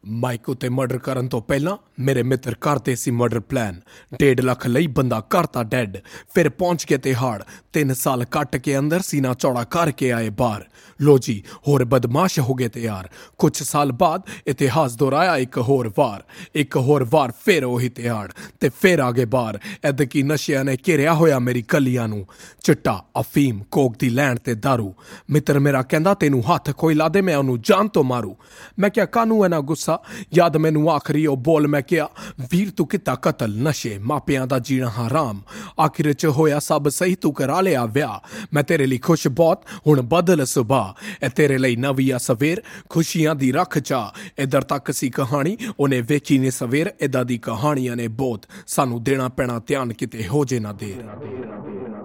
Mic ਉਤੇ murder ਕਰਨ ਤੋਂ ਪਹਿਲਾਂ ਮੇਰੇ ਮਿੱਤਰ ਕਰਦੇ ਸੀ ਮਰਡਰ ਪਲਾਨ। 1.5 ਲੱਖ ਲਈ ਬੰਦਾ ਕਰਤਾ ਡੈਡ। ਫਿਰ ਪਹੁੰਚ ਕੇ ਤਿਹਾੜ 3 ਸਾਲ ਕੱਟ ਕੇ ਅੰਦਰ ਸੀਨਾ ਚੌੜਾ ਕਰਕੇ ਆਏ ਬਾਹਰ। ਲੋ ਜੀ ਹੋਰ ਬਦਮਾਸ਼ ਹੋ ਗਏ ਤਿਆਰ। ਕੁਝ ਸਾਲ ਬਾਅਦ ਇਤਿਹਾਸ ਦੁਹਰਾਇਆ ਇੱਕ ਹੋਰ ਵਾਰ ਫਿਰ ਉਹੀ ਤਿਹਾੜ ਤੇ ਫਿਰ ਆਗੇ ਬਾਹਰ। ਐਦਕੀ ਨਸ਼ਿਆਂ ਨੇ ਘੇਰਿਆ ਹੋਇਆ ਮੇਰੀ ਗਲੀਆਂ ਨੂੰ। ਚਿੱਟਾ, ਅਫੀਮ, ਕੋਕ ਦੀ ਲੈਣ ਤੇ ਦਾਰੂ। ਮਿੱਤਰ ਮੇਰਾ ਕਹਿੰਦਾ ਤੈਨੂੰ ਹੱਥ ਕੋਈ ਲਾ ਦੇ ਮੈਂ ਉਹਨੂੰ ਜਾਨ ਤੋਂ ਮਾਰੂ। ਮੈਂ ਕਿਹਾ ਕਾਹਨੂੰ ਐਨਾ ਗੁੱਸਾ, ਯਾਦ ਮੈਨੂੰ ਆਖਰੀ ਉਹ ਬੋਲ ਮੈਂ ਕਿਹਾ ਵੀਰ ਤੂੰ ਕੀਤਾ ਕਤਲ, ਨਸ਼ੇ, ਮਾਪਿਆਂ ਦਾ ਜੀਣਾ ਹਰਾਮ। ਆਖਿਰ 'ਚ ਹੋਇਆ ਸਭ ਸਹੀ, ਤੂੰ ਕਰਾ ਲਿਆ ਵਿਆਹ। ਮੈਂ ਤੇਰੇ ਲਈ ਖੁਸ਼ ਬਹੁਤ, ਹੁਣ ਬਦਲ ਸੁਭਾ। ਇਹ ਤੇਰੇ ਲਈ ਨਵੀਂ ਆ ਸਵੇਰ, ਖੁਸ਼ੀਆਂ ਦੀ ਰੱਖ ਚਾ। ਇੱਧਰ ਤੱਕ ਸੀ ਕਹਾਣੀ, ਉਹਨੇ ਵੇਖੀ ਨੇ ਸਵੇਰ। ਇੱਦਾਂ ਦੀ ਕਹਾਣੀਆਂ ਨੇ ਬਹੁਤ, ਸਾਨੂੰ ਦੇਣਾ ਪੈਣਾ ਧਿਆਨ ਕਿਤੇ ਹੋ ਜੇ ਨਾ ਦੇਰ।